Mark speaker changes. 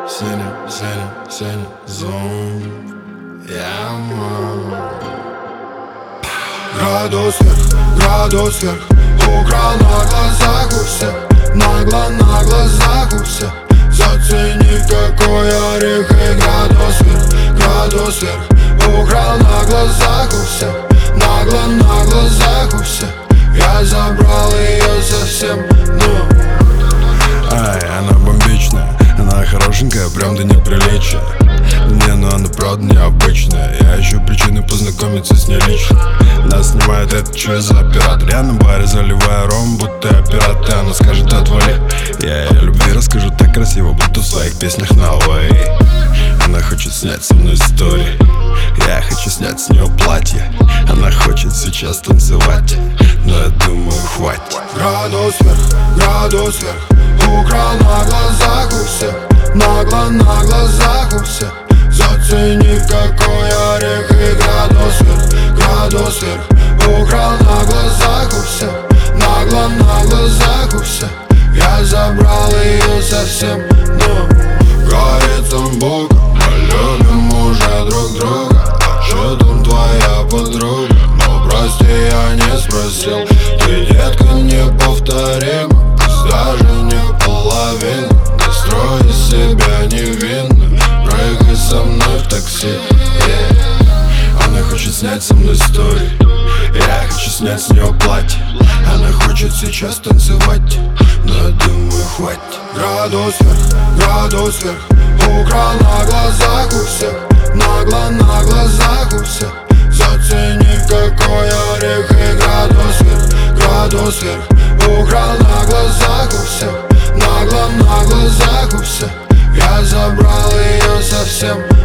Speaker 1: Синий зон. Градус вверх, украл на глазах у всех. Нагло на глазах у всех. Зацени, какой орех. И градус вверх, украл на глазах у всех. Нагло на глазах у всех. Я забрал ее совсем,
Speaker 2: Ай, она бомбичная, она хорошенькая, прям до неприличия. Не, ну она правда необычная. Я ищу причины познакомиться с ней лично. Нас снимает этот что за оператор. Я на баре заливаю ром, будто оператор. Она скажет отвали. Я о любви расскажу так красиво, будто в своих песнях на Hawaii. Она хочет снять со мной истории. Я хочу снять с нее платье. Она хочет сейчас танцевать, но я думаю, хватит.
Speaker 1: Градус вверх, украл на глазах у всех. Нагло на глазах у всех. Зацени, какой орех. И градус вверх, украл на глазах у всех. Нагло на глазах у всех. Я забрал ее совсем, Говорит он Бог, мы любим уже друг друга. А че там твоя подруга? Но прости, я не спросил. Ты, детка, неповторима. Пусть даже не половина. Не строй из себя невинным. Прыгай со мной в такси, Она хочет снять со мной истории. Я хочу снять с нее платье. Она хочет сейчас танцевать, но я думаю, хватит. Градус вверх, украл на глазах у всех. Нагло на глазах у всех. Зацени, какой орех. И градус вверх, украл на глазах у всех. Нагло на глазах у всех. Я забрал ее совсем.